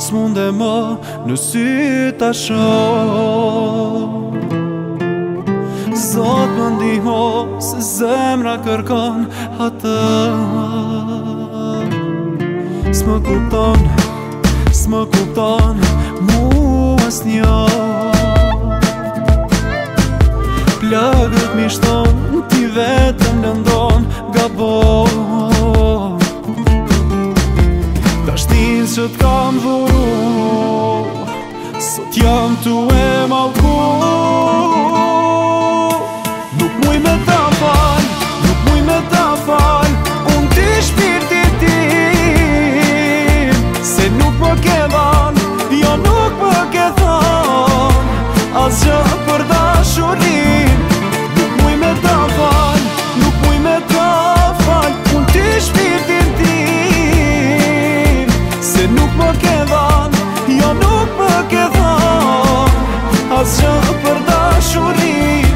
s'munde më në sy ta shoh. Zot më ndihmo se zemra kërkon atë. S'më kupton mu asnjë. Plagët mi shton, ti vetëm lëndon gabon. Tashtin që t'kam vuru, sot jam tu e mallku. Nuk muj me ta fal, unë ti shpirti tim. Se nuk më ke dhan, jo nuk më ke than asgjë për dashurin. Nuk muj me ta fal, unë ti shpirtin tim. Se nuk më ke dhan, jo nuk më ke than asgjë për dashurin.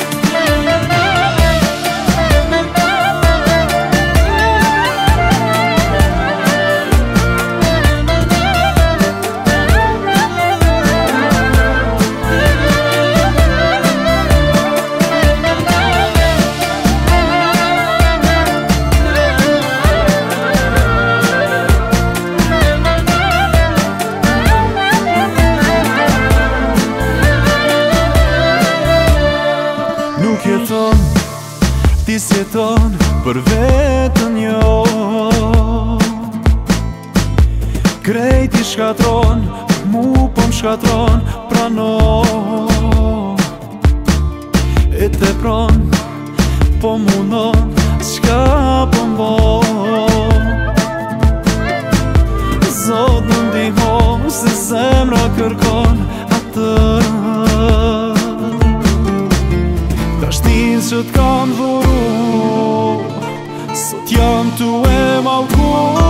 Ti s'jeton për vetën jo. Krejt i shkatron, mu po m'shkatron prano. E te pron, po mundon, s'ka po m'bon. Zot më ndihmo se zemra kërkon atë. Tashtin që t'kam vuru, sot jam tu e mallku.